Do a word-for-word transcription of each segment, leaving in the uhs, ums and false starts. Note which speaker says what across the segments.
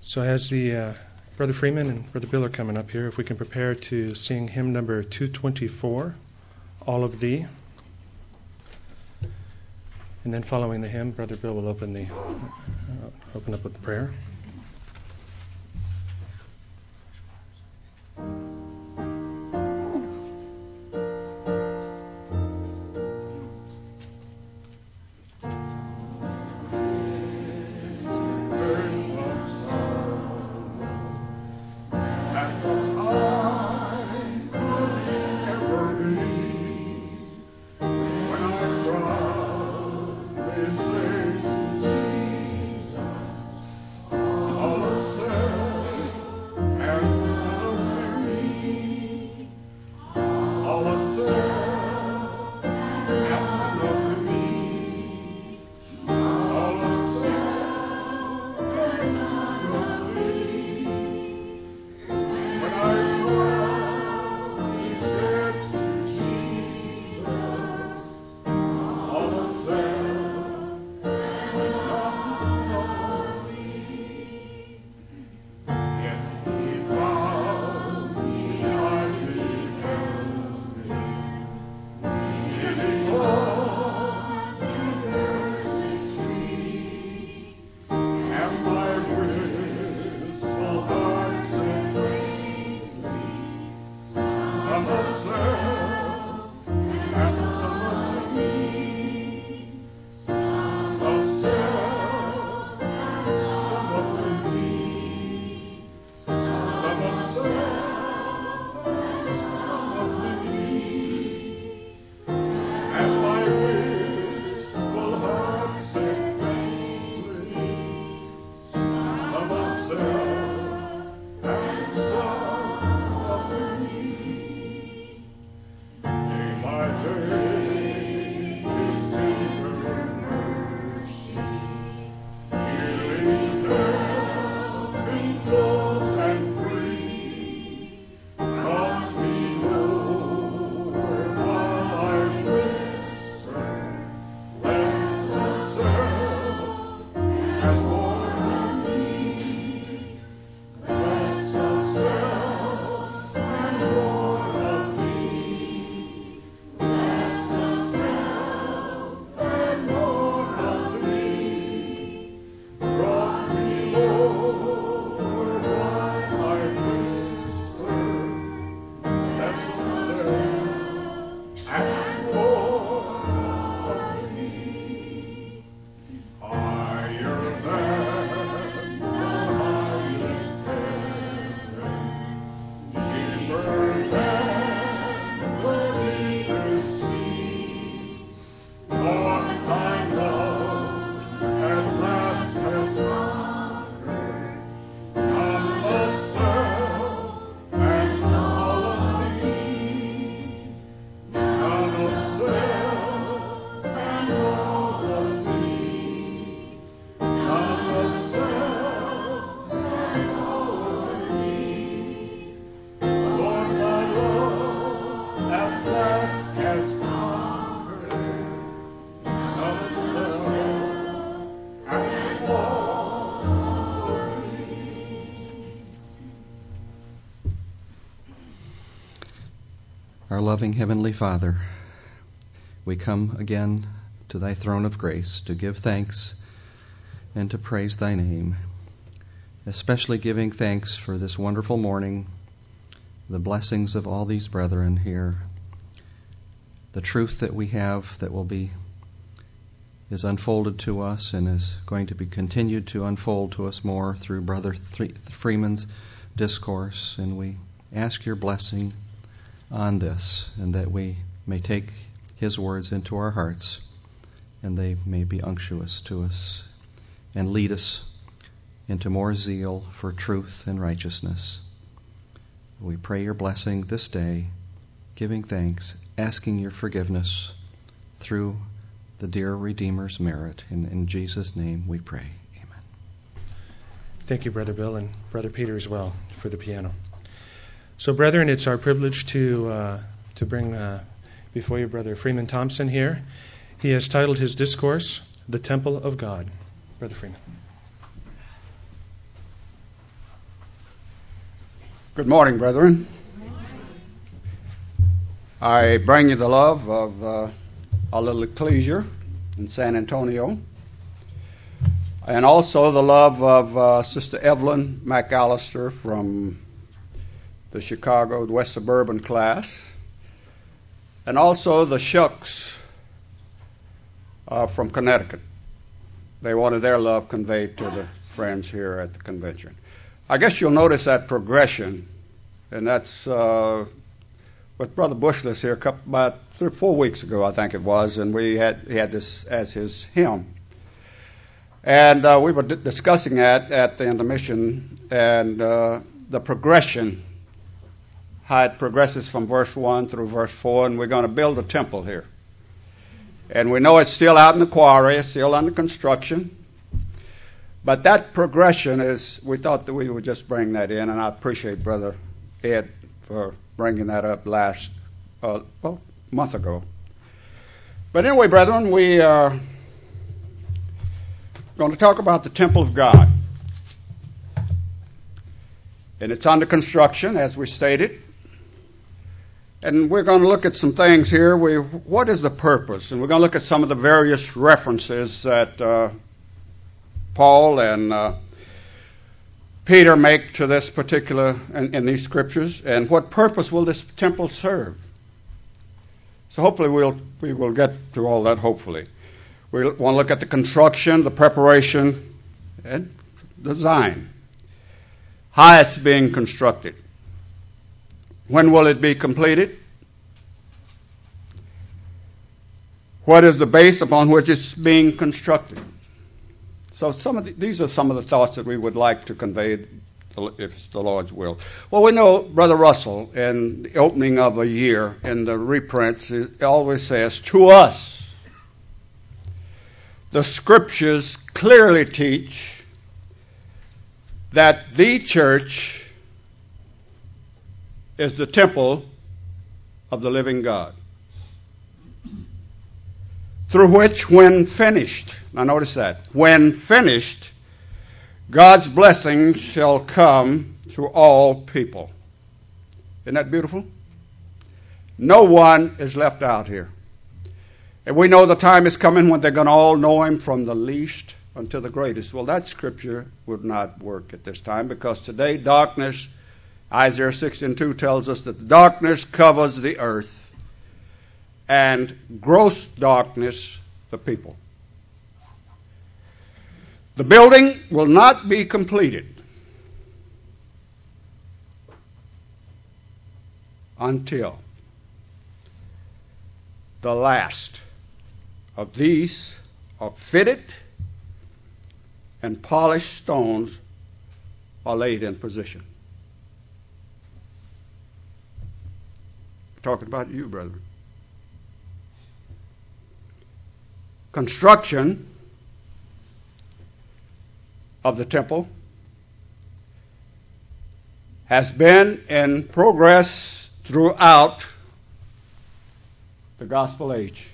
Speaker 1: So as the uh, Brother Freeman and Brother Bill are coming up here, if we can prepare to sing hymn number two twenty-four, All of Thee. And then following the hymn, Brother Bill will open the uh, open up with the prayer.
Speaker 2: Our loving Heavenly Father, we come again to thy throne of grace to give thanks and to praise thy name, especially giving thanks for this wonderful morning, the blessings of all these brethren here, the truth that we have that will be is unfolded to us and is going to be continued to unfold to us more through Brother Freeman's discourse, and we ask your blessing on this, and that we may take his words into our hearts, and they may be unctuous to us, and lead us into more zeal for truth and righteousness. We pray your blessing this day, giving thanks, asking your forgiveness through the dear Redeemer's merit. And in Jesus' name we pray. Amen.
Speaker 1: Thank you, Brother Bill, and Brother Peter as well for the piano. So, brethren, it's our privilege to uh, to bring uh, before you Brother Freeman Thompson here. He has titled his discourse, The Temple of God. Brother Freeman.
Speaker 3: Good morning, brethren. I bring you the love of uh, our little ecclesia in San Antonio, and also the love of uh, Sister Evelyn McAllister from the Chicago West Suburban class, and also the Shucks uh, from Connecticut. They wanted their love conveyed to the friends here at the convention. I guess you'll notice that progression, and that's uh, with Brother Bushless here a couple, about three or four weeks ago, I think it was, and we had he had this as his hymn. And uh, we were d- discussing that at the intermission, and uh, the progression, how it progresses from verse one through verse four, and we're going to build a temple here. And we know it's still out in the quarry, it's still under construction. But that progression is, we thought that we would just bring that in, and I appreciate Brother Ed for bringing that up last, uh, well, month ago. But anyway, brethren, we are going to talk about the temple of God. And it's under construction, as we stated. And we're going to look at some things here. We, what is the purpose? And we're going to look at some of the various references that uh, Paul and uh, Peter make to this particular, in, in these scriptures, and what purpose will this temple serve? So hopefully we'll, we will get to all that, hopefully. We want to look at the construction, the preparation, and design. How it's being constructed. When will it be completed? What is the base upon which it's being constructed? So some of the, these are some of the thoughts that we would like to convey, if it's the Lord's will. Well, we know Brother Russell, in the opening of a year in the reprints, it always says, to us, the Scriptures clearly teach that the church is the temple of the living God, through which, when finished, now notice that, when finished, God's blessings shall come to all people. Isn't that beautiful? No one is left out here. And we know the time is coming when they're going to all know him from the least unto the greatest. Well, that scripture would not work at this time, because today darkness, Isaiah six and two tells us that the darkness covers the earth, and gross darkness the people. The building will not be completed until the last of these are fitted and polished stones are laid in position. We're talking about you, brethren. Construction of the temple has been in progress throughout the gospel age.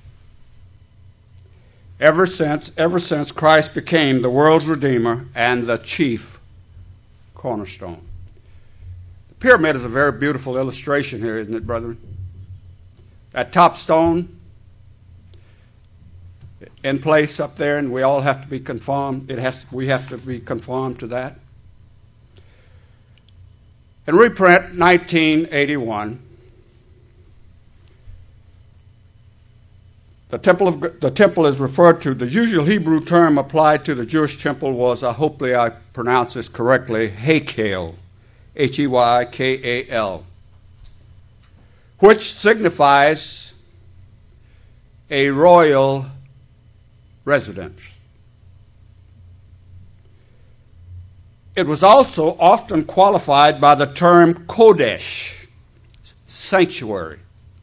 Speaker 3: Ever since, ever since Christ became the world's Redeemer and the chief cornerstone. The pyramid is a very beautiful illustration here, isn't it, brethren? That top stone in place up there, and we all have to be conformed. It has to, we have to be conformed to that. In reprint nineteen eighty-one, the temple of the temple is referred to. The usual Hebrew term applied to the Jewish temple was, I hopefully I pronounce this correctly, Heykel, H E Y K A L, which signifies a royal residence. It was also often qualified by the term Kodesh, sanctuary,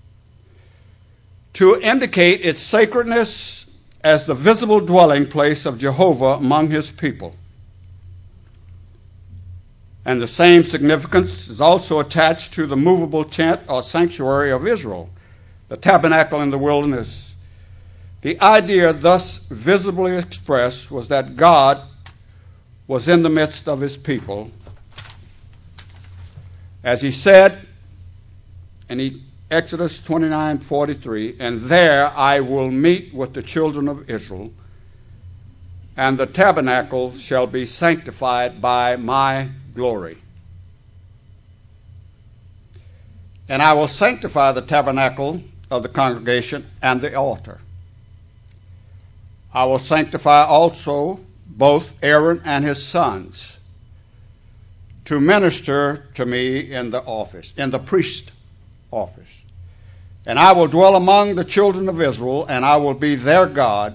Speaker 3: to indicate its sacredness as the visible dwelling place of Jehovah among his people. And the same significance is also attached to the movable tent or sanctuary of Israel, the tabernacle in the wilderness. The idea thus visibly expressed was that God was in the midst of his people, As he said in Exodus twenty-nine forty-three, and there I will meet with the children of Israel, and the tabernacle shall be sanctified by my glory. And I will sanctify the tabernacle of the congregation and the altar. I will sanctify also both Aaron and his sons to minister to me in the office, in the priest office. And I will dwell among the children of Israel, and I will be their God.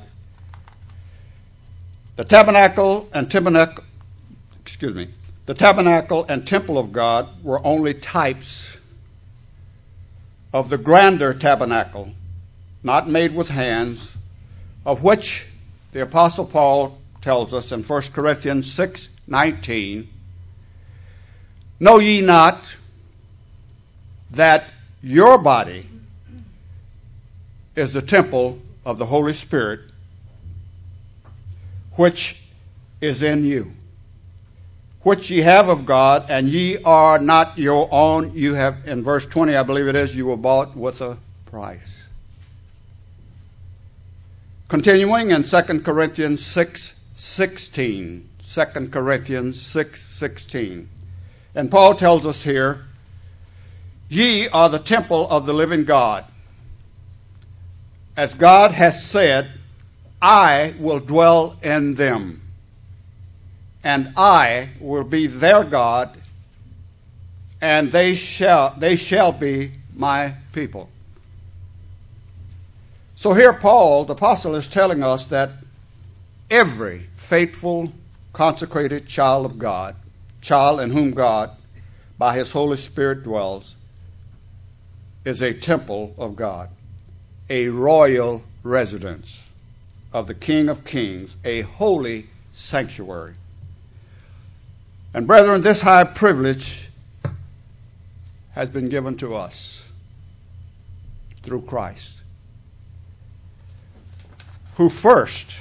Speaker 3: The tabernacle and tabernacle, excuse me, the tabernacle and temple of God were only types of the grander tabernacle, not made with hands, of which the Apostle Paul tells us in First Corinthians six nineteen, know ye not that your body is the temple of the Holy Spirit, which is in you, which ye have of God, and ye are not your own. You have, in verse twenty, I believe it is, you were bought with a price. Continuing in Second Corinthians six sixteen. Second Corinthians six sixteen. And Paul tells us here, ye are the temple of the living God. As God has said, I will dwell in them, and I will be their God, and they shall they shall be my people. So here Paul, the apostle, is telling us that every faithful, consecrated child of God, child in whom God, by his Holy Spirit dwells, is a temple of God, a royal residence of the King of Kings, a holy sanctuary. And brethren, this high privilege has been given to us through Christ, who first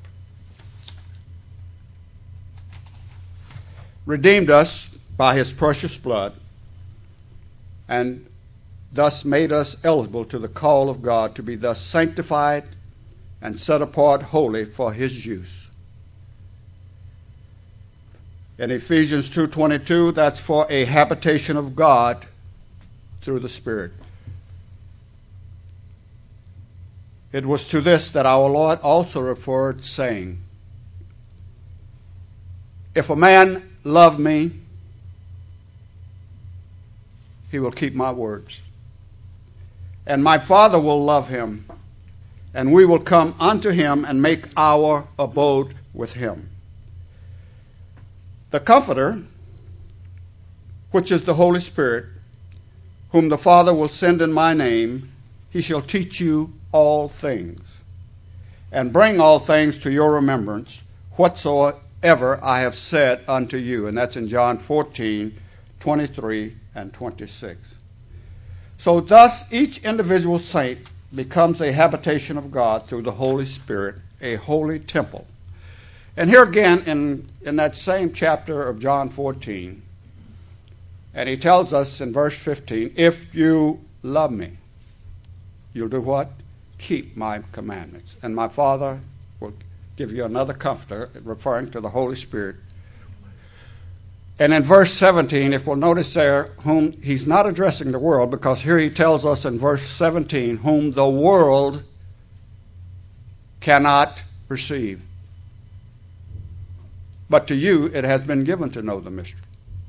Speaker 3: redeemed us by his precious blood and thus made us eligible to the call of God to be thus sanctified and set apart wholly for his use. In Ephesians two twenty-two, that's for a habitation of God through the Spirit. It was to this that our Lord also referred, saying, if a man love me, he will keep my words. And my Father will love him, and we will come unto him and make our abode with him. The Comforter, which is the Holy Spirit, whom the Father will send in my name, he shall teach you all things, and bring all things to your remembrance, whatsoever I have said unto you. And that's in John fourteen, twenty-three and twenty-six. So thus each individual saint becomes a habitation of God through the Holy Spirit, a holy temple. And here again in, in that same chapter of John fourteen, and he tells us in verse fifteen, if you love me, you'll do what? Keep my commandments. And my Father will give you another comforter, referring to the Holy Spirit. And in verse seventeen, if we'll notice there, whom he's not addressing the world, because here he tells us in verse seventeen, whom the world cannot receive. But to you it has been given to know the mystery.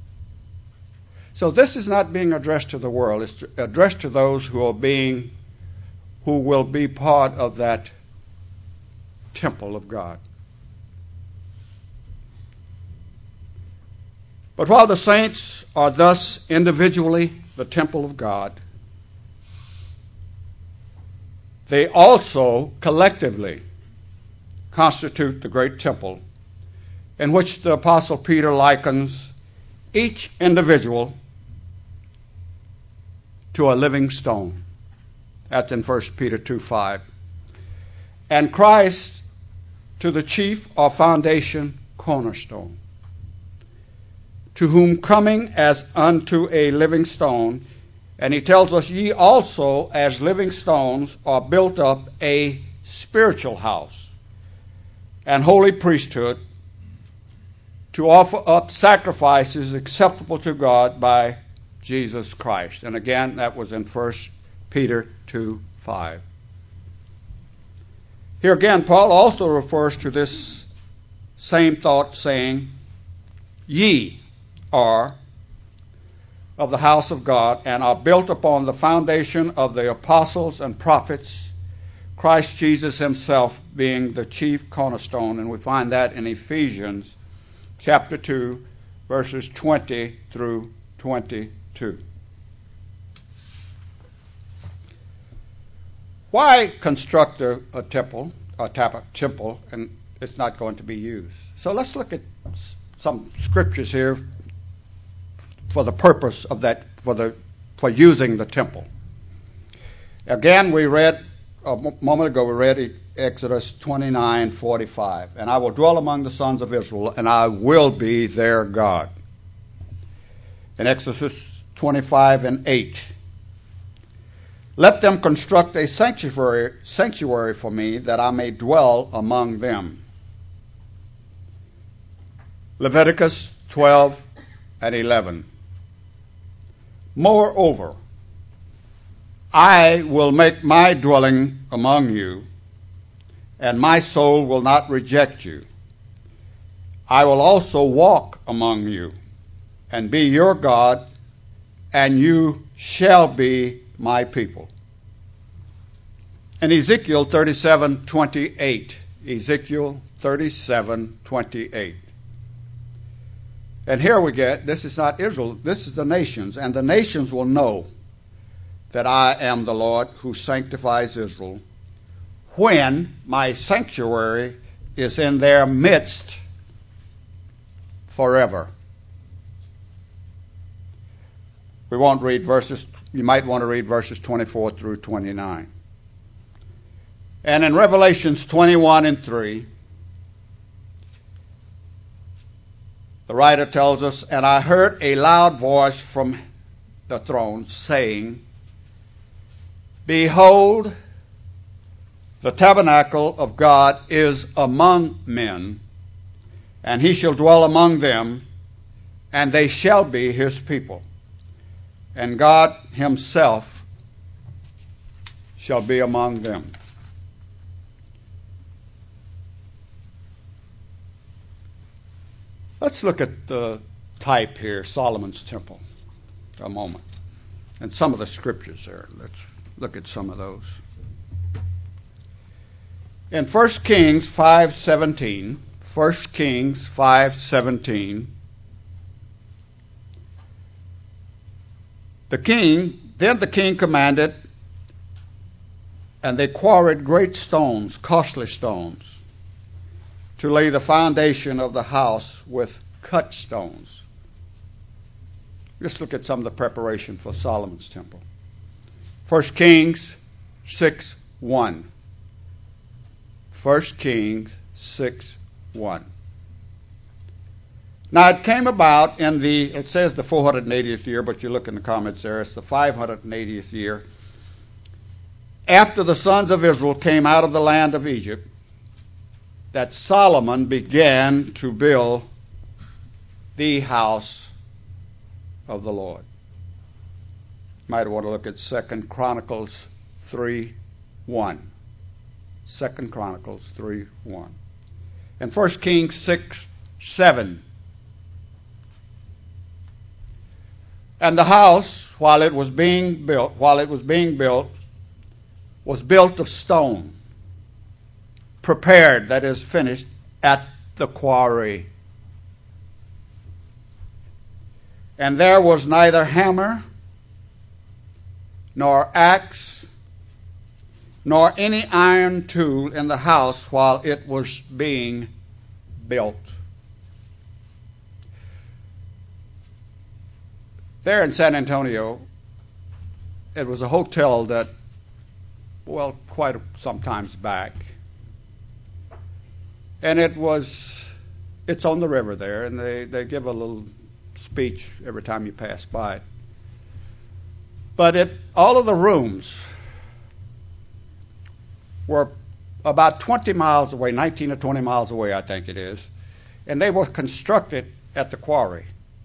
Speaker 3: So this is not being addressed to the world. It's addressed to those who are being, who will be part of that temple of God. But while the saints are thus individually the temple of God, they also collectively constitute the great temple in which the Apostle Peter likens each individual to a living stone. That's in First Peter two five. And Christ to the chief or foundation cornerstone. to whom coming as unto a living stone, and he tells us, ye also as living stones are built up a spiritual house and holy priesthood to offer up sacrifices acceptable to God by Jesus Christ. And again, that was in First Peter two five. Here again, Paul also refers to this same thought, saying, ye are of the house of God and are built upon the foundation of the apostles and prophets, Christ Jesus himself being the chief cornerstone. And we find that in Ephesians chapter two, verses twenty through twenty-two. Why construct a, a temple, a tap- temple, and it's not going to be used? So let's look at some scriptures here for the purpose of that, for the for using the temple. Again, we read a moment ago. We read Exodus twenty-nine forty-five, and I will dwell among the sons of Israel, and I will be their God. In Exodus twenty-five and eight, let them construct a sanctuary, sanctuary for me, that I may dwell among them. Leviticus twelve and eleven. Moreover, I will make my dwelling among you, and my soul will not reject you. I will also walk among you, and be your God, and you shall be my people. In Ezekiel thirty-seven twenty-eight, Ezekiel thirty-seven twenty-eight. And here we get, this is not Israel, this is the nations, and the nations will know that I am the Lord who sanctifies Israel, when my sanctuary is in their midst forever. We won't read verses, you might want to read verses twenty-four through twenty-nine. And in Revelations twenty-one and three, the writer tells us, and I heard a loud voice from the throne saying, behold, the tabernacle of God is among men, and he shall dwell among them, and they shall be his people. And God himself shall be among them. Let's look at the type here, Solomon's temple, for a moment. And some of the scriptures there. Let's look at some of those. In First Kings five seventeen, First Kings five seventeen, the king, then the king commanded, and they quarried great stones, costly stones, to lay the foundation of the house with cut stones. Let's look at some of the preparation for Solomon's temple. First Kings six one. First Kings six one. Now it came about in the, it says the four hundred eightieth year, but you look in the comments there, it's the five hundred eightieth year, after the sons of Israel came out of the land of Egypt, that Solomon began to build the house of the Lord. Might want to look at Second Chronicles three one. Second Chronicles three one. And First Kings six seven. And the house, while it was being built, while it was being built, was built of stone, prepared, that is, finished, at the quarry. And there was neither hammer, nor axe, nor any iron tool in the house while it was being built. There in San Antonio, it was a hotel that, well, quite some times back. And it was, it's on the river there, and they, they give a little speech every time you pass by it. But it, all of the rooms were about twenty miles away, nineteen or twenty miles away, I think it is, and they were constructed at the quarry.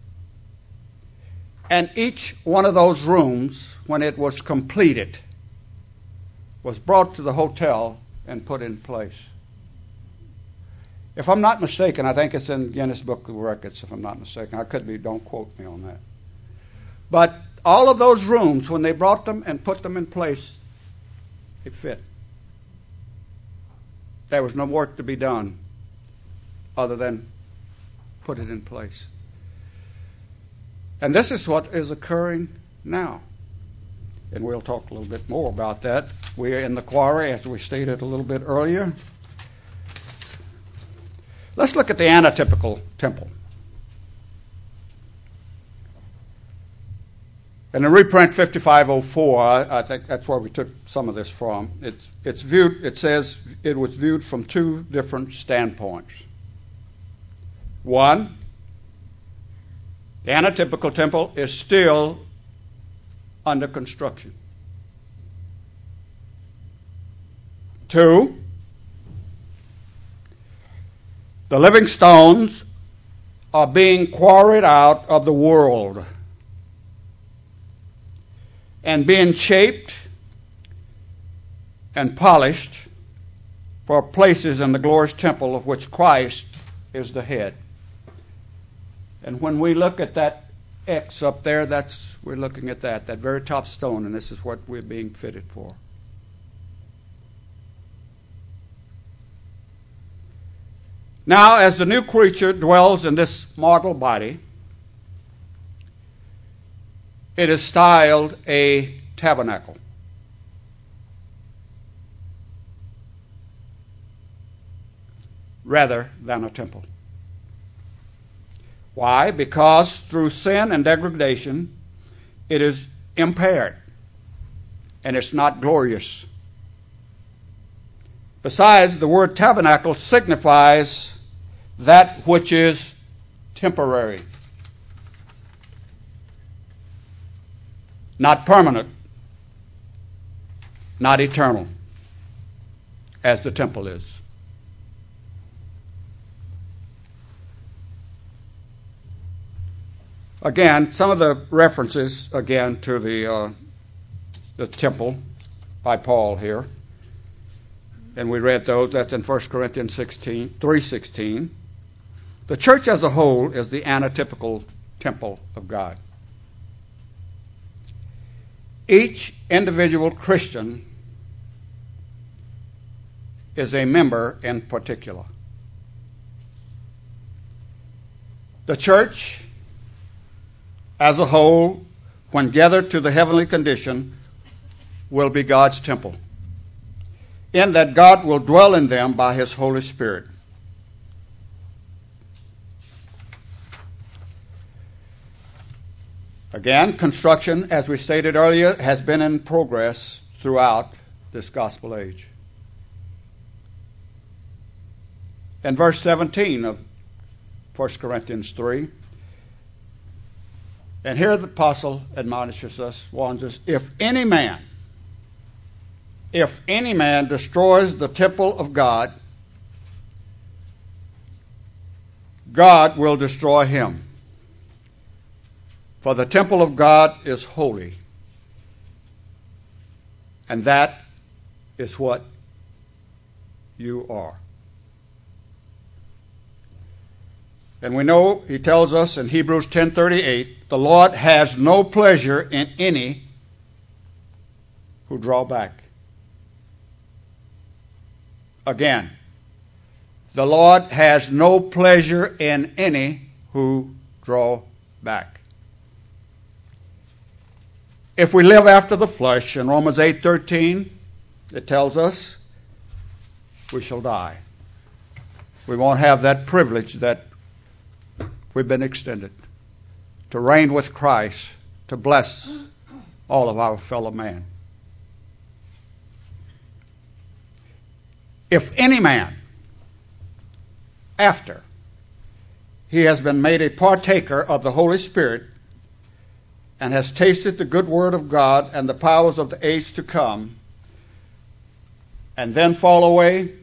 Speaker 3: And each one of those rooms, when it was completed, was brought to the hotel and put in place. If I'm not mistaken, I think it's in Guinness Book of Records, if I'm not mistaken. I could be, don't quote me on that. But all of those rooms, when they brought them and put them in place, they fit. There was no work to be done other than put it in place. And this is what is occurring now. And we'll talk a little bit more about that. We are in the quarry, as we stated a little bit earlier. Let's look at the anatypical temple. In the reprint fifty-five oh four, I, I think that's where we took some of this from. It's, it's viewed. It says it was viewed from two different standpoints. One, the anatypical temple is still under construction. Two, the living stones are being quarried out of the world and being shaped and polished for places in the glorious temple of which Christ is the head. And when we look at that X up there, that's we're looking at that, that very top stone, and this is what we're being fitted for. Now, as the new creature dwells in this mortal body, it is styled a tabernacle. Rather than a temple. Why? Because through sin and degradation, it is impaired and it's not glorious. Besides, the word tabernacle signifies that which is temporary, not permanent, not eternal, as the temple is. Again, some of the references, again, to the, uh, the temple by Paul here. And we read those. That's in First Corinthians sixteen, three sixteen. The church as a whole is the anatypical temple of God. Each individual Christian is a member in particular. The church as a whole, when gathered to the heavenly condition, will be God's temple, in that God will dwell in them by His Holy Spirit. Again, construction, as we stated earlier, has been in progress throughout this gospel age. In verse seventeen of First Corinthians three, and here the apostle admonishes us, warns us, if any man, if any man destroys the temple of God, God will destroy him. For the temple of God is holy, and that is what you are. And we know, he tells us in Hebrews ten thirty-eight, the Lord has no pleasure in any who draw back. Again, the Lord has no pleasure in any who draw back. If we live after the flesh, in Romans eight thirteen, it tells us we shall die. We won't have that privilege that we've been extended to reign with Christ, to bless all of our fellow man. If any man, after he has been made a partaker of the Holy Spirit and has tasted the good word of God and the powers of the age to come, and then fall away?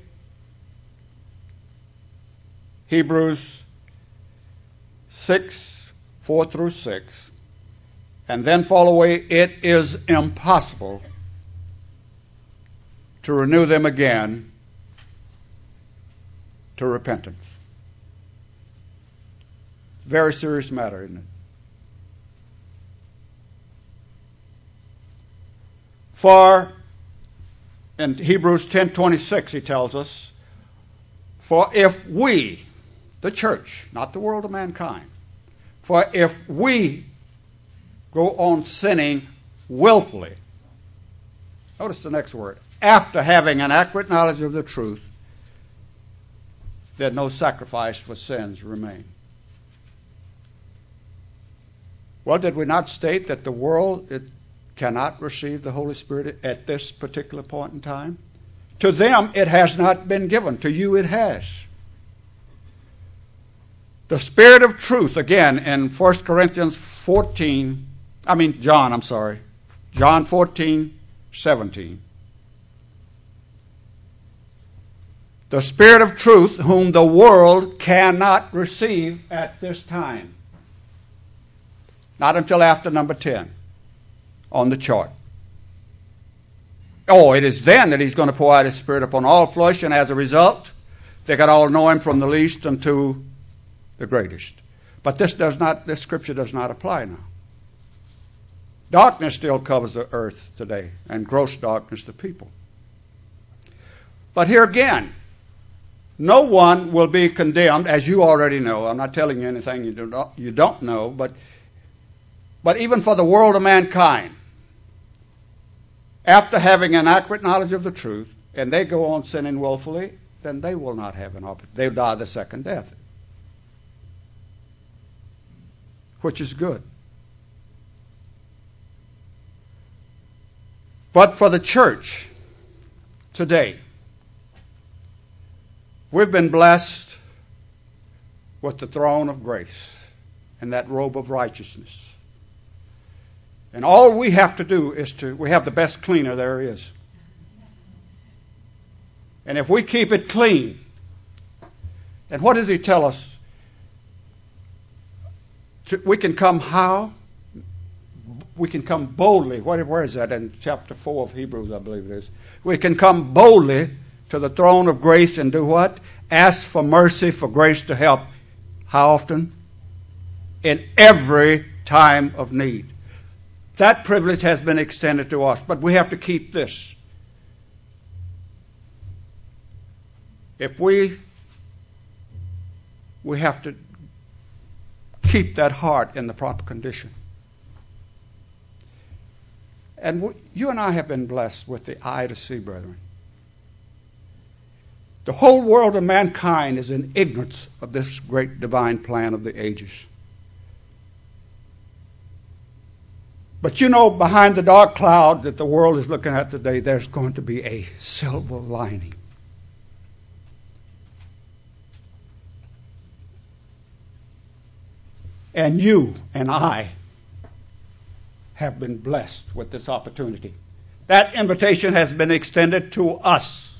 Speaker 3: Hebrews six, four through six. And then fall away, it is impossible to renew them again to repentance. Very serious matter, isn't it? For in Hebrews ten twenty-six, he tells us, for if we, the church, not the world of mankind, for if we go on sinning willfully, notice the next word, after having an accurate knowledge of the truth, that no sacrifice for sins remain. Well, did we not state that the world it cannot receive the Holy Spirit at this particular point in time? To them it has not been given. To you it has. The Spirit of truth, again, in First Corinthians fourteen, I mean John, I'm sorry, John fourteen, seventeen. The Spirit of truth, whom the world cannot receive at this time. Not until after number ten on the chart. Oh, it is then that he's going to pour out his Spirit upon all flesh, and as a result, they can all know him from the least unto the greatest. But this does not, this scripture does not apply now. Darkness still covers the earth today, and gross darkness the people. But here again, no one will be condemned, as you already know. I'm not telling you anything you don't, you don't know, but, but even for the world of mankind, after having an accurate knowledge of the truth, and they go on sinning willfully, then they will not have an opportunity. They'll die the second death, which is good. But for the church today, we've been blessed with the throne of grace and that robe of righteousness. And all we have to do is to, we have the best cleaner there is. And if we keep it clean, and what does he tell us? We can come how? We can come boldly. Where is that? In chapter four of Hebrews, I believe it is. We can come boldly to the throne of grace and do what? Ask for mercy, for grace to help. How often? In every time of need. That privilege has been extended to us, but we have to keep this. If we, we have to keep that heart in the proper condition. And we, you and I have been blessed with the eye to see, brethren. The whole world of mankind is in ignorance of this great divine plan of the ages. But you know, behind the dark cloud that the world is looking at today, there's going to be a silver lining. And you and I have been blessed with this opportunity. That invitation has been extended to us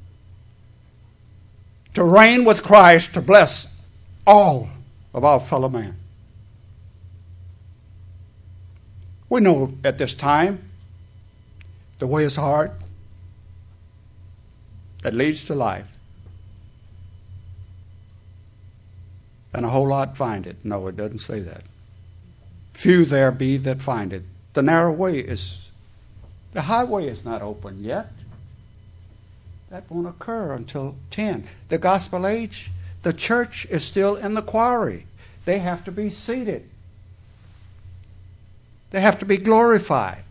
Speaker 3: to reign with Christ, to bless all of our fellow man. We know at this time the way is hard that leads to life. And a whole lot find it. No, it doesn't say that. Few there be that find it. The narrow way is, the highway is not open yet. That won't occur until ten. The gospel age, the church is still in the quarry. They have to be seated. They have to be glorified.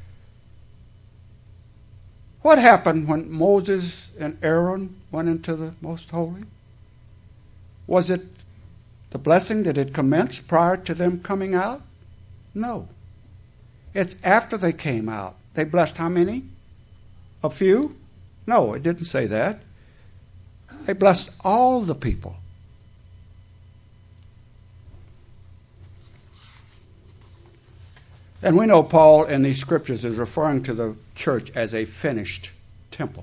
Speaker 3: What happened when Moses and Aaron went into the most holy? Was it the blessing? Did it commence prior to them coming out? No. It's after they came out. They blessed how many? A few? No, it didn't say that. They blessed all the people. And we know Paul in these scriptures is referring to the church as a finished temple.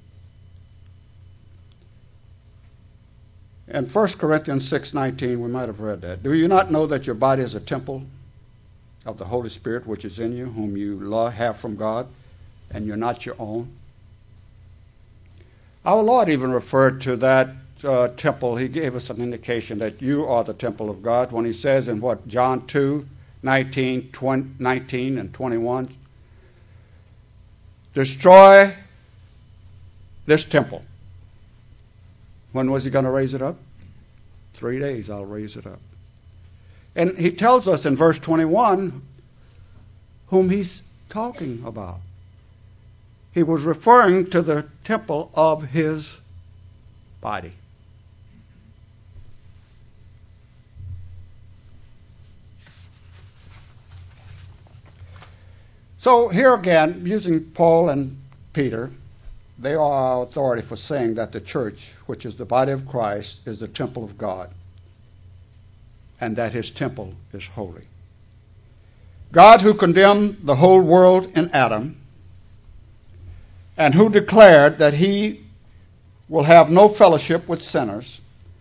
Speaker 3: In First Corinthians six nineteen, we might have read that. Do you not know that your body is a temple of the Holy Spirit which is in you, whom you love, have from God, and you're not your own? Our Lord even referred to that uh, temple. He gave us an indication that you are the temple of God when he says in what, John two nineteen, twenty, nineteen and twenty-one, destroy this temple. When was he going to raise it up? Three days I'll raise it up. And he tells us in verse twenty-one whom he's talking about. He was referring to the temple of his body. So here again, using Paul and Peter, they are our authority for saying that the church, which is the body of Christ, is the temple of God, and that his temple is holy. God, who condemned the whole world in Adam, and who declared that he will have no fellowship with sinners,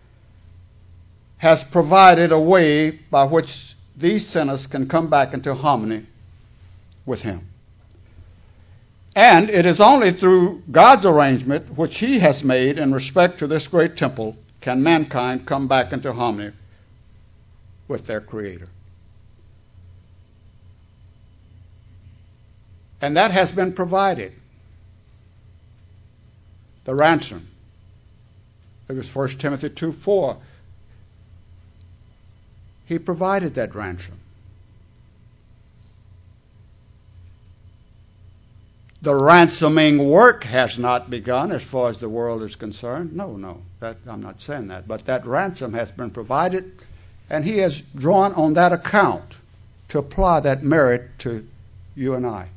Speaker 3: has provided a way by which these sinners can come back into harmony with him. And it is only through God's arrangement, which he has made in respect to this great temple, can mankind come back into harmony with their Creator. And that has been provided. The ransom. It was First Timothy two four. He provided that ransom. The ransoming work has not begun as far as the world is concerned. No, no, that, I'm not saying that. But that ransom has been provided, and he has drawn on that account to apply that merit to you and I.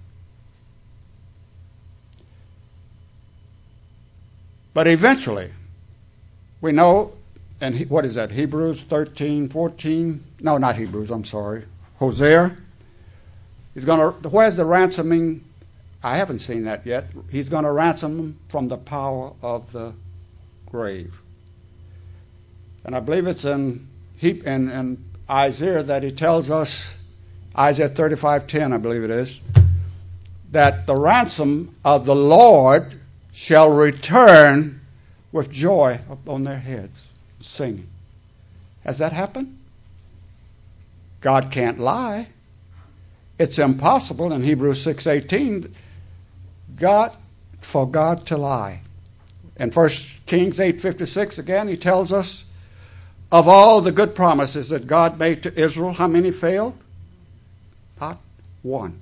Speaker 3: But eventually, we know, and he, what is that, Hebrews thirteen, fourteen? No, not Hebrews, I'm sorry. Hosea. He's going to, where's the ransoming? I haven't seen that yet. He's going to ransom them from the power of the grave. And I believe it's in, in, in Isaiah that he tells us, Isaiah thirty-five ten, I believe it is, that the ransom of the Lord shall return with joy upon their heads, singing. Has that happened? God can't lie. It's impossible in Hebrews six eighteen God, for God to lie. In First Kings eight fifty-six, again, he tells us, of all the good promises that God made to Israel, how many failed? Not one.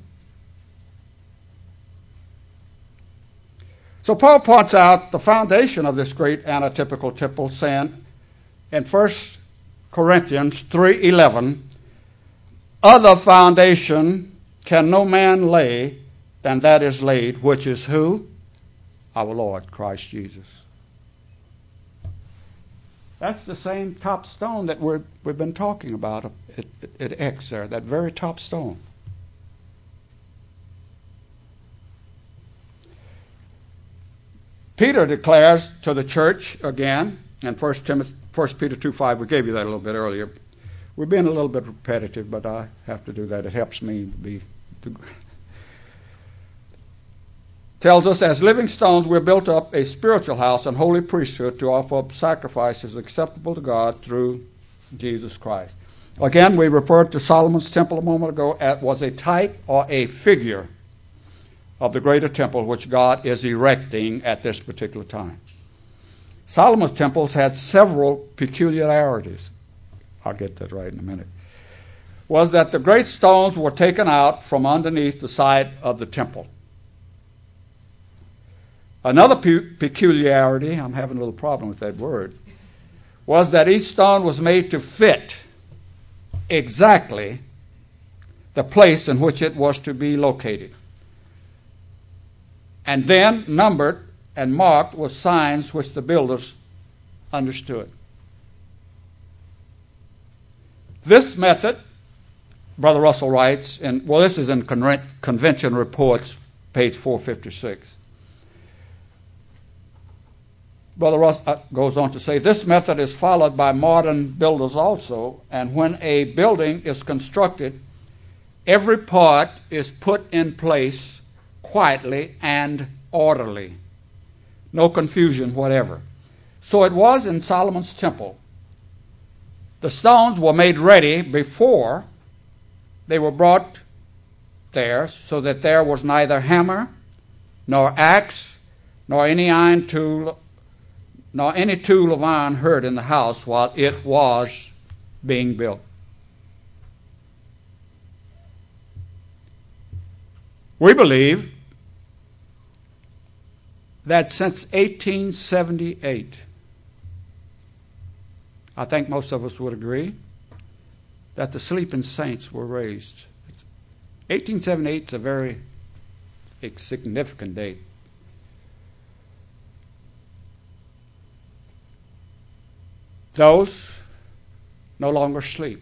Speaker 3: So Paul points out the foundation of this great antitypical temple, saying in First Corinthians three eleven, other foundation can no man lay than that is laid, which is who? Our Lord, Christ Jesus. That's the same top stone that we're, we've been talking about at, at, at X there, that very top stone. Peter declares to the church again in First Timothy, First Peter two five. We gave you that a little bit earlier. We're being a little bit repetitive, but I have to do that. It helps me to be. To tells us, as living stones, we're built up a spiritual house and holy priesthood to offer up sacrifices acceptable to God through Jesus Christ. Again, we referred to Solomon's temple a moment ago as was a type or a figure of the greater temple which God is erecting at this particular time. Solomon's temples had several peculiarities. I'll get that right in a minute. Was that the great stones were taken out from underneath the side of the temple. Another pe- peculiarity, I'm having a little problem with that word, was that each stone was made to fit exactly the place in which it was to be located. And then numbered and marked with signs which the builders understood. This method Brother Russell writes, and well, this is in Con- Convention Reports, page four fifty-six. Brother Russ uh, goes on to say, this method is followed by modern builders also, and when a building is constructed, every part is put in place quietly and orderly. No confusion whatever. So it was in Solomon's temple. The stones were made ready before they were brought there, so that there was neither hammer, nor axe, nor any iron tool, nor any tool of iron heard in the house while it was being built. We believe that since eighteen seventy-eight, I think most of us would agree, that the sleeping saints were raised. eighteen seventy-eight is a very significant date. Those no longer sleep.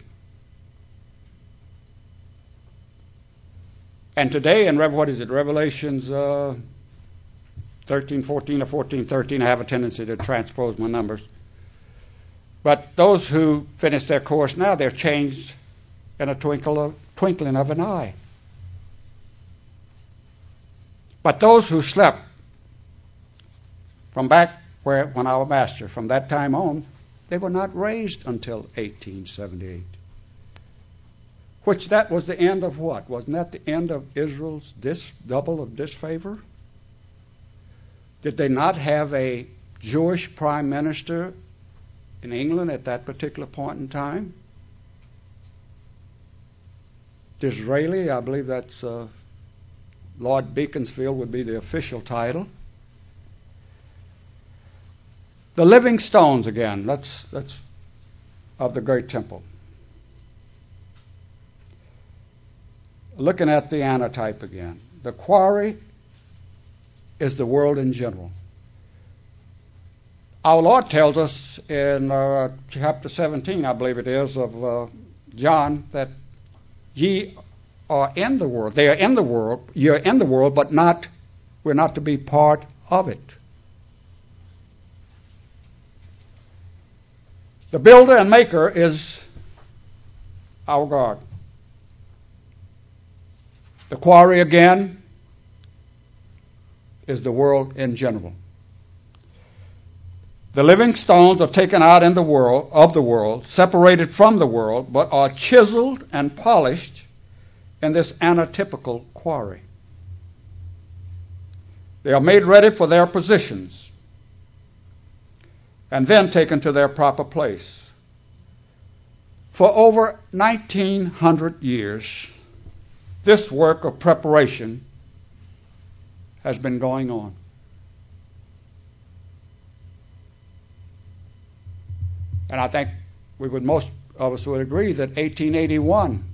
Speaker 3: And today in, what is it, Revelations uh, thirteen, fourteen, or fourteen, thirteen, I have a tendency to transpose my numbers. But those who finish their course now, they're changed in a twinkle of, twinkling of an eye. But those who slept from back where when our master, from that time on, they were not raised until eighteen seventy-eight. Which that was the end of what? Wasn't that the end of Israel's dis, double of disfavor? Did they not have a Jewish prime minister in England at that particular point in time? Disraeli, I believe that's uh, Lord Beaconsfield would be the official title. The living stones again, that's, that's of the great temple. Looking at the antitype again. The quarry is the world in general. Our Lord tells us in uh, chapter seventeen, I believe it is, of uh, John, that ye are in the world. They are in the world. You're in the world, but not, we're not to be part of it. The builder and maker is our God. The quarry, again, is the world in general. The living stones are taken out in the world, of the world, separated from the world, but are chiseled and polished in this antitypical quarry. They are made ready for their positions and then taken to their proper place. For over nineteen hundred years, this work of preparation has been going on. And I think we would, most of us would agree that eighteen eighty-one,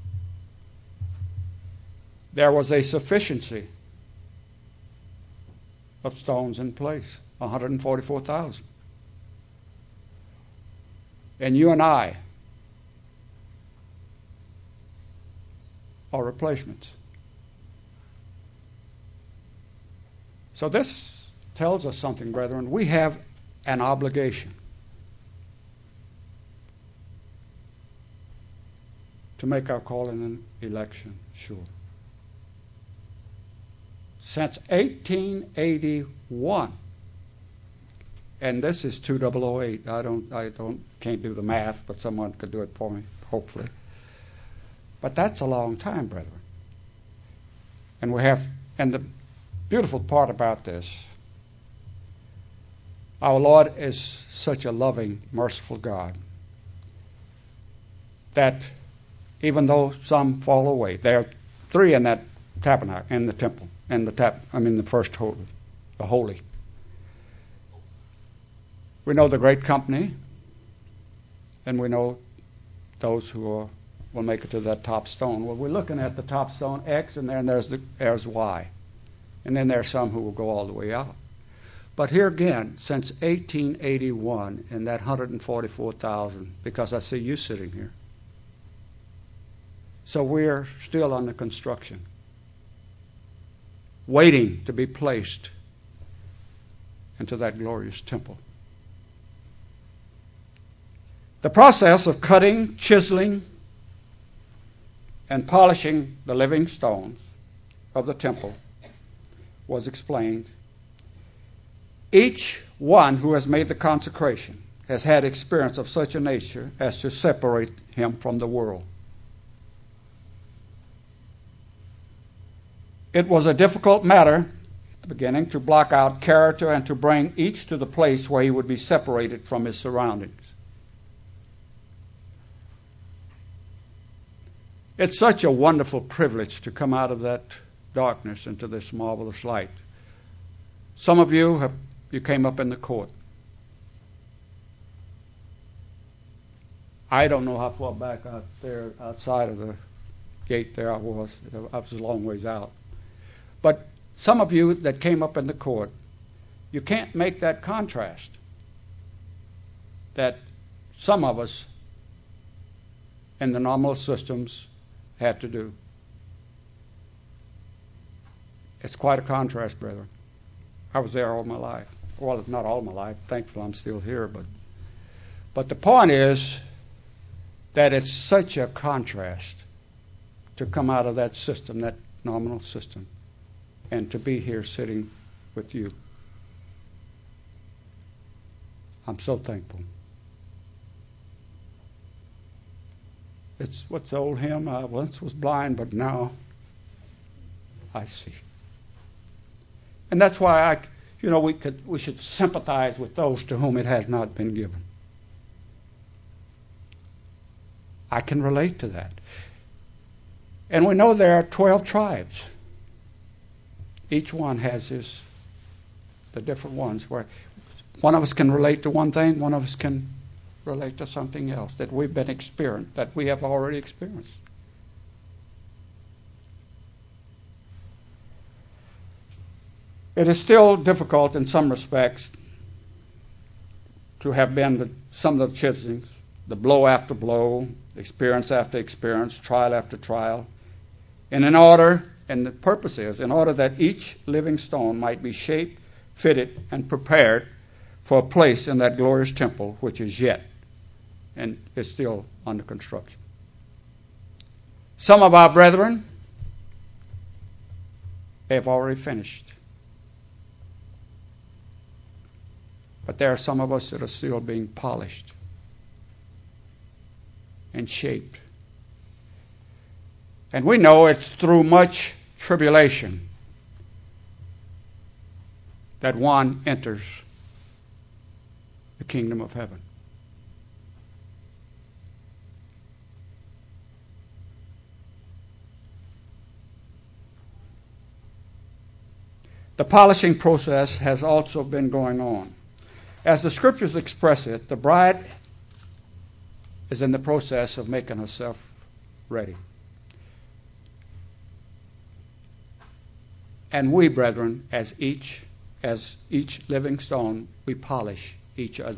Speaker 3: there was a sufficiency of stones in place, one hundred forty-four thousand. And you and I are replacements. So this tells us something, brethren. We have an obligation to make our calling and election sure. Since eighteen eighty-one, and this is two thousand eight. I don't, I don't, can't do the math, but someone could do it for me, hopefully. But that's a long time, brethren. And we have, and the beautiful part about this, our Lord is such a loving, merciful God that even though some fall away, there are three in that tabernacle, in the temple, in the tap, I mean the first holy, the holy. We know the great company, and we know those who are, will make it to that top stone. Well, we're looking at the top stone X, and then there's the there's Y, and then there's some who will go all the way out. But here again, since eighteen eighty-one, in that one hundred forty-four thousand, because I see you sitting here, So we're still under construction, waiting to be placed into that glorious temple. The process of cutting, chiseling, and polishing the living stones of the temple was explained. Each one who has made the consecration has had experience of such a nature as to separate him from the world. It was a difficult matter at the beginning to block out character and to bring each to the place where he would be separated from his surroundings. It's such a wonderful privilege to come out of that darkness into this marvelous light. Some of you have you came up in the court. I don't know how far back out there outside of the gate there I was. I was a long ways out. But some of you that came up in the court, you can't make that contrast that some of us in the normal systems had to do. It's quite a contrast, brethren. I was there all my life. Well, not all my life. Thankfully, I'm still here. But, but the point is that it's such a contrast to come out of that system, that nominal system, and to be here sitting with you. I'm so thankful. It's what's the old hymn? I once was blind, but now I see. And that's why I, you know, we could we should sympathize with those to whom it has not been given. I can relate to that. And we know there are twelve tribes. Each one has his, the different ones where one of us can relate to one thing, one of us can relate to something else that we've been experienced, that we have already experienced. It is still difficult in some respects to have been the, some of the chiselings, the blow after blow, experience after experience, trial after trial, and in order, and the purpose is, in order that each living stone might be shaped, fitted, and prepared for a place in that glorious temple which is yet and is still under construction. Some of our brethren have already finished. But there are some of us that are still being polished and shaped. And we know it's through much tribulation that one enters the kingdom of heaven. The polishing process has also been going on. As the scriptures express it, the bride is in the process of making herself ready. And we, brethren, as each as each living stone, we polish each other.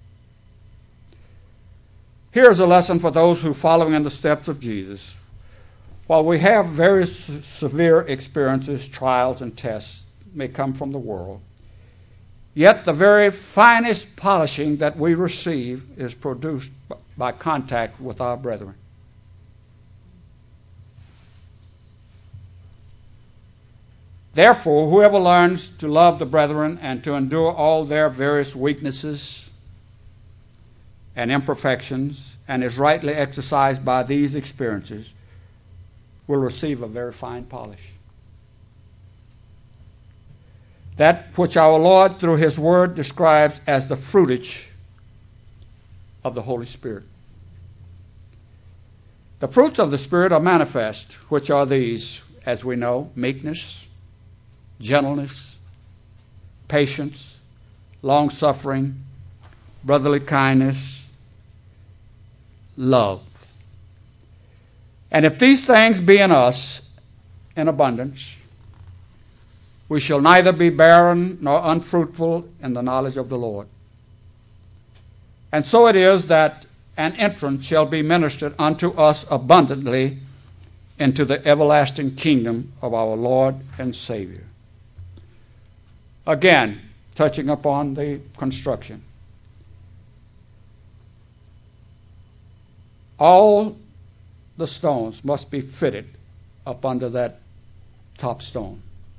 Speaker 3: Here is a lesson for those who, following in the steps of Jesus, while we have very severe experiences, trials, and tests may come from the world, yet the very finest polishing that we receive is produced by contact with our brethren. Therefore, whoever learns to love the brethren and to endure all their various weaknesses and imperfections and is rightly exercised by these experiences will receive a very fine polish. That which our Lord through his word describes as the fruitage of the Holy Spirit. The fruits of the Spirit are manifest, which are these, as we know: meekness, gentleness, patience, long-suffering, brotherly kindness, love. And if these things be in us in abundance, we shall neither be barren nor unfruitful in the knowledge of the Lord. And so it is that an entrance shall be ministered unto us abundantly into the everlasting kingdom of our Lord and Savior. Again, touching upon the construction. All the stones must be fitted up under that top stone.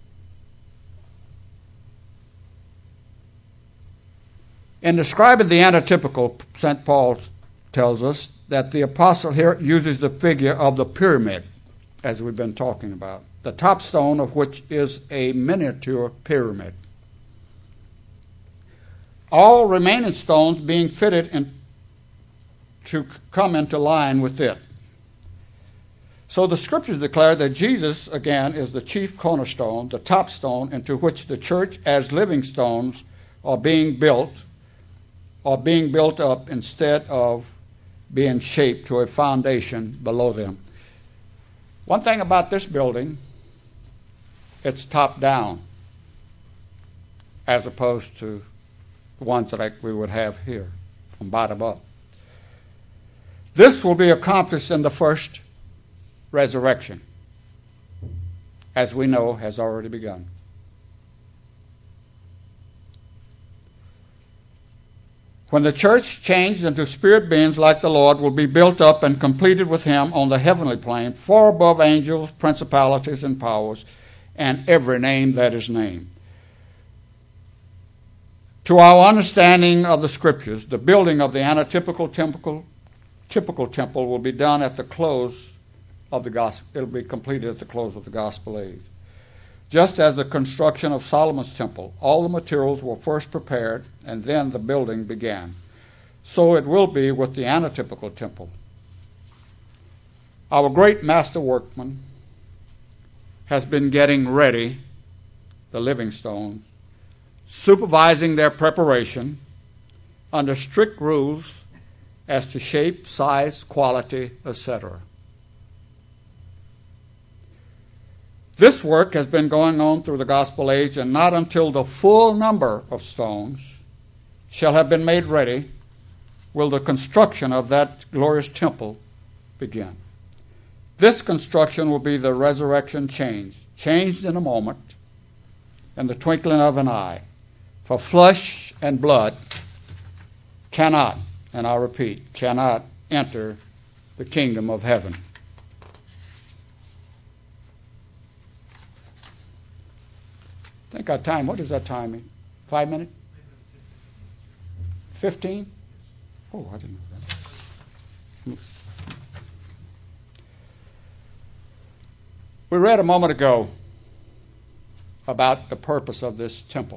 Speaker 3: In describing the antitypical, Saint Paul tells us that the apostle here uses the figure of the pyramid, as we've been talking about, the top stone of which is a miniature pyramid. All remaining stones being fitted in, to come into line with it. So the scriptures declare that Jesus, again, is the chief cornerstone, the top stone into which the church as living stones are being built, are being built up instead of being shaped to a foundation below them. One thing about this building, it's top down as opposed to the ones that we would have here from bottom up. This will be accomplished in the first resurrection, as we know has already begun. When the church, changed into spirit beings like the Lord, will be built up and completed with him on the heavenly plane, far above angels, principalities, and powers, and every name that is named. To our understanding of the scriptures, the building of the antitypical temple, typical temple will be done at the close of the gospel. It will be completed at the close of the gospel age. Just as the construction of Solomon's temple, all the materials were first prepared and then the building began. So it will be with the antitypical temple. Our great master workman has been getting ready the living stones, supervising their preparation under strict rules as to shape, size, quality, et cetera. This work has been going on through the gospel age, and not until the full number of stones shall have been made ready will the construction of that glorious temple begin. This construction will be the resurrection change, changed in a moment, in the twinkling of an eye. For flesh and blood cannot, and I repeat, cannot enter the kingdom of heaven. I think our time, what is that timing? Five minutes? Fifteen? Oh, I didn't know that. We read a moment ago about the purpose of this temple.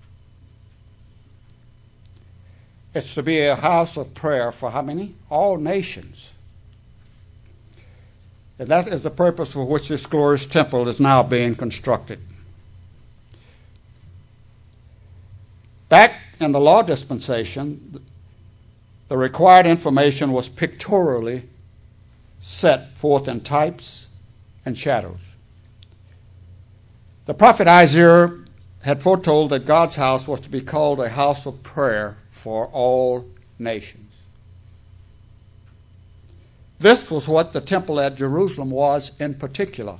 Speaker 3: It's to be a house of prayer for how many? All nations. And that is the purpose for which this glorious temple is now being constructed. Back in the law dispensation, the required information was pictorially set forth in types and shadows. The prophet Isaiah had foretold that God's house was to be called a house of prayer for all nations. This was what the temple at Jerusalem was in particular.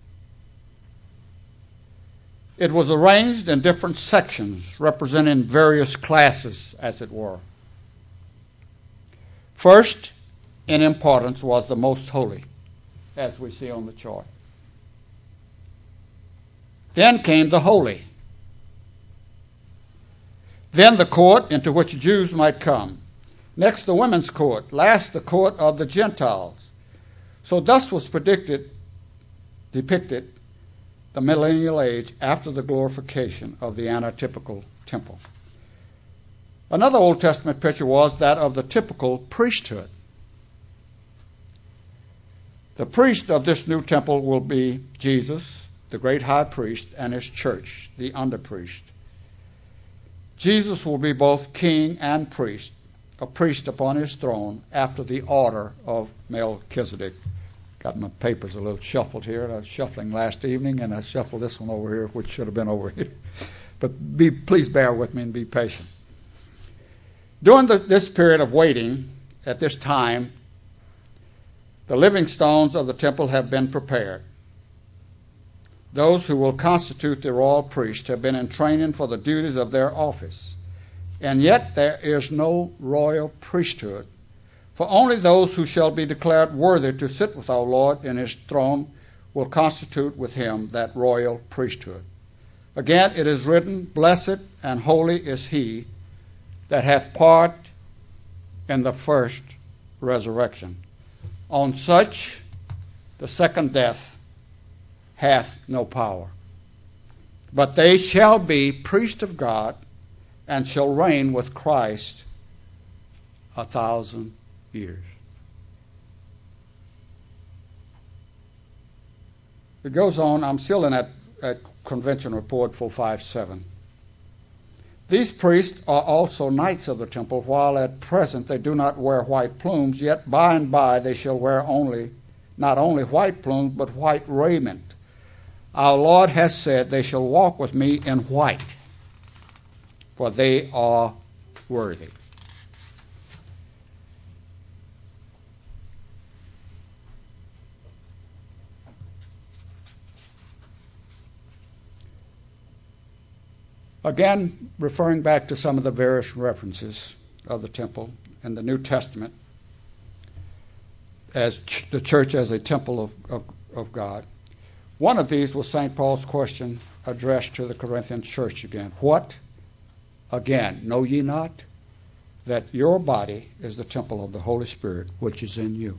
Speaker 3: It was arranged in different sections representing various classes, as it were. First in importance was the most holy, as we see on the chart. Then came the holy. Then the court into which Jews might come. Next, the women's court. Last, the court of the Gentiles. So thus was predicted, depicted, the millennial age after the glorification of the antitypical temple. Another Old Testament picture was that of the typical priesthood. The priest of this new temple will be Jesus, the great high priest, and his church, the underpriest. Jesus will be both king and priest, a priest upon his throne after the order of Melchizedek. Got my papers a little shuffled here. I was shuffling last evening, and I shuffled this one over here, which should have been over here. But be, please bear with me and be patient. During the, this period of waiting, at this time, The living stones of the temple have been prepared. Those who will constitute the royal priest have been in training for the duties of their office. And yet there is no royal priesthood, for only those who shall be declared worthy to sit with our Lord in his throne will constitute with him that royal priesthood. Again, it is written, "Blessed and holy is he that hath part in the first resurrection. On such the second death hath no power. But they shall be priests of God and shall reign with Christ a thousand years." It goes on. I'm still in that, that Convention Report four five seven. These priests are also knights of the temple, while at present they do not wear white plumes, yet by and by they shall wear only, not only white plumes, but white raiment. Our Lord has said, "They shall walk with me in white, for they are worthy." Again, referring back to some of the various references of the temple in the New Testament, as ch- the church as a temple of, of, of God. One of these was Saint Paul's question addressed to the Corinthian church again. What? Again, know ye not that your body is the temple of the Holy Spirit, which is in you?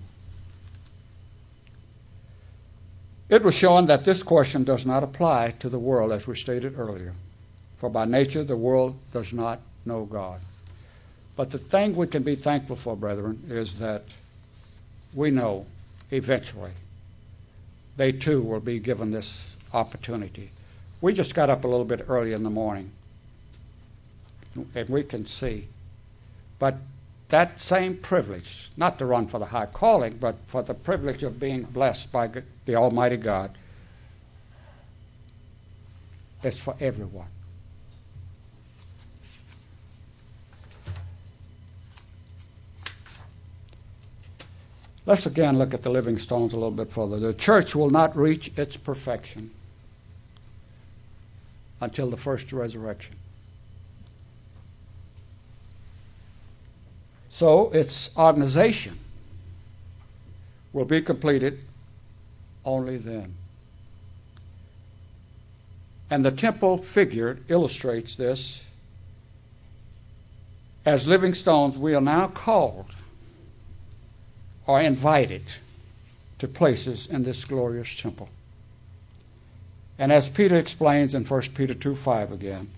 Speaker 3: It was shown that this question does not apply to the world, as we stated earlier. For by nature the world does not know God. But the thing we can be thankful for, brethren, is that we know eventually they too will be given this opportunity. We just got up a little bit early in the morning, and we can see. But that same privilege, not to run for the high calling, but for the privilege of being blessed by the Almighty God, is for everyone. Let's again look at the living stones a little bit further. The church will not reach its perfection until the first resurrection. So its organization will be completed only then. And the temple figure illustrates this. As living stones, we are now called are invited to places in this glorious temple. And as Peter explains in First Peter two five again,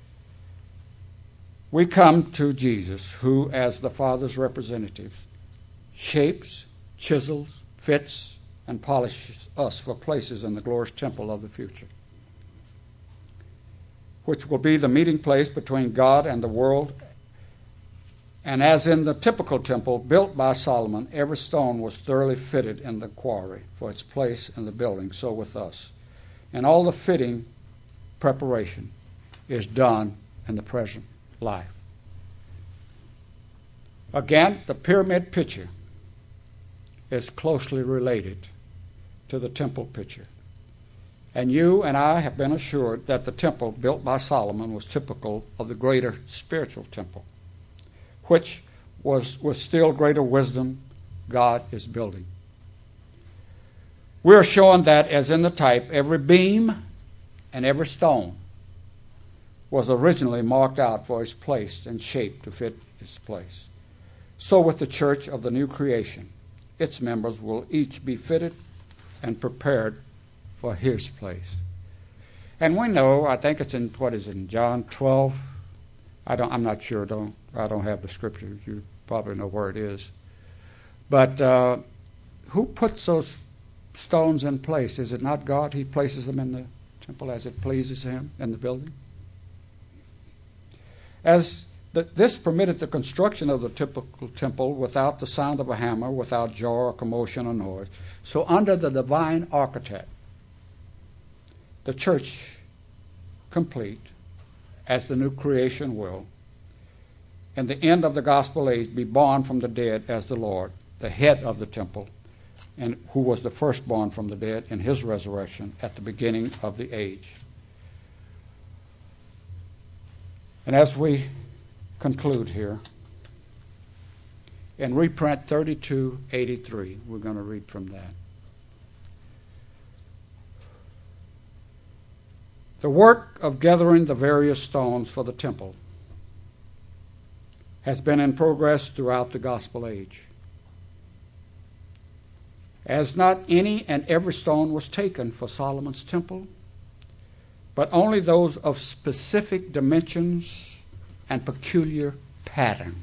Speaker 3: we come to Jesus, who, as the Father's representatives, shapes, chisels, fits, and polishes us for places in the glorious temple of the future, which will be the meeting place between God and the world. And as in the typical temple built by Solomon, every stone was thoroughly fitted in the quarry for its place in the building, so with us. And all the fitting preparation is done in the present life. Again, the pyramid picture is closely related to the temple picture. And you and I have been assured that the temple built by Solomon was typical of the greater spiritual temple, which was with still greater wisdom God is building. We are shown that, as in the type, every beam and every stone was originally marked out for its place and shaped to fit its place. So with the church of the new creation, its members will each be fitted and prepared for his place. And we know, I think it's in, what is it, in John twelve? I don't, I'm not sure, don't, I don't have the scripture. You probably know where it is. But uh, who puts those stones in place? Is it not God? He places them in the temple as it pleases him in the building. As the, this permitted the construction of the typical temple without the sound of a hammer, without jar or commotion or noise. So under the divine architect, the church complete, as the new creation will, and the end of the gospel age be born from the dead as the Lord, the head of the temple, and who was the firstborn from the dead in his resurrection at the beginning of the age. And as we conclude here, in reprint thirty-two eighty-three, we're going to read from that. The work of gathering the various stones for the temple has been in progress throughout the gospel age. As not any and every stone was taken for Solomon's temple, but only those of specific dimensions and peculiar pattern,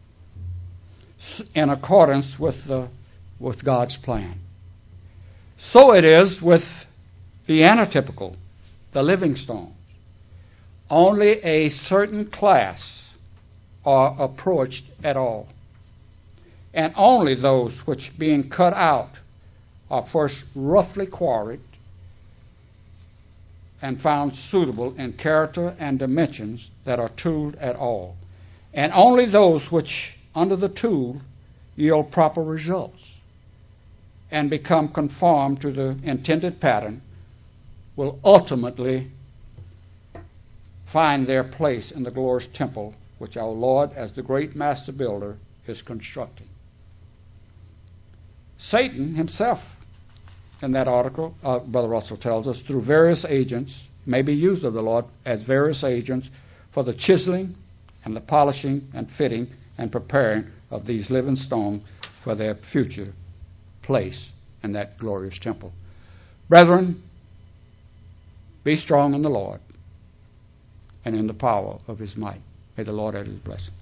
Speaker 3: in accordance with the with God's plan. So it is with the anatypical, the living stones. Only a certain class are approached at all, and only those which, being cut out, are first roughly quarried and found suitable in character and dimensions that are tooled at all, and only those which, under the tool, yield proper results and become conformed to the intended pattern will ultimately find their place in the glorious temple which our Lord, as the great master builder, is constructing. Satan himself, in that article, uh, Brother Russell tells us, through various agents, may be used of the Lord as various agents for the chiseling and the polishing and fitting and preparing of these living stones for their future place in that glorious temple. Brethren, be strong in the Lord and in the power of his might. May the Lord add his blessing.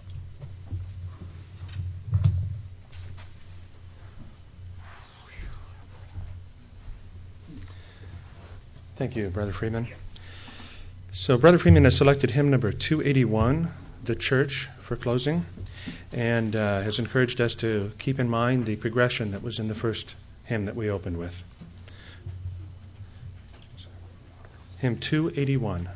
Speaker 1: Thank you, Brother Freeman. So Brother Freeman has selected hymn number two eighty-one, The Church, for closing, and uh, has encouraged us to keep in mind the progression that was in the first hymn that we opened with. Hymn two eighty-one.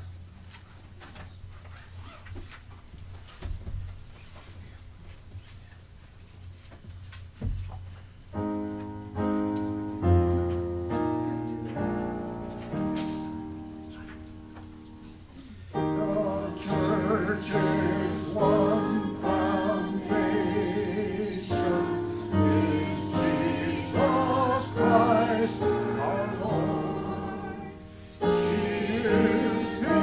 Speaker 4: Our Lord, she is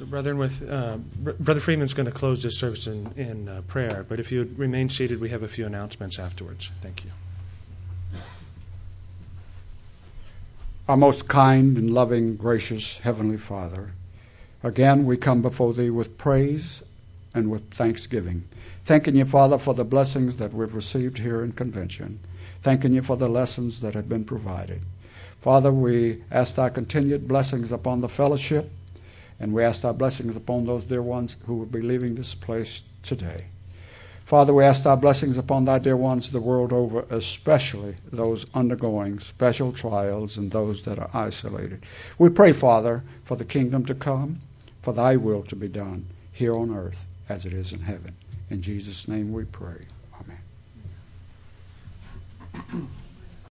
Speaker 1: Brethren, with uh, Br- Brother Freeman's going to close this service in, in uh, prayer, but if you would remain seated, we have a few announcements afterwards. Thank you.
Speaker 3: Our most kind and loving, gracious Heavenly Father, again we come before Thee with praise and with thanksgiving. Thanking You, Father, for the blessings that we've received here in convention. Thanking You for the lessons that have been provided. Father, we ask Thy continued blessings upon the fellowship, and we ask Thy blessings upon those dear ones who will be leaving this place today. Father, we ask Thy blessings upon Thy dear ones the world over, especially those undergoing special trials and those that are isolated. We pray, Father, for the kingdom to come, for Thy will to be done here on earth as it is in heaven. In Jesus' name we pray.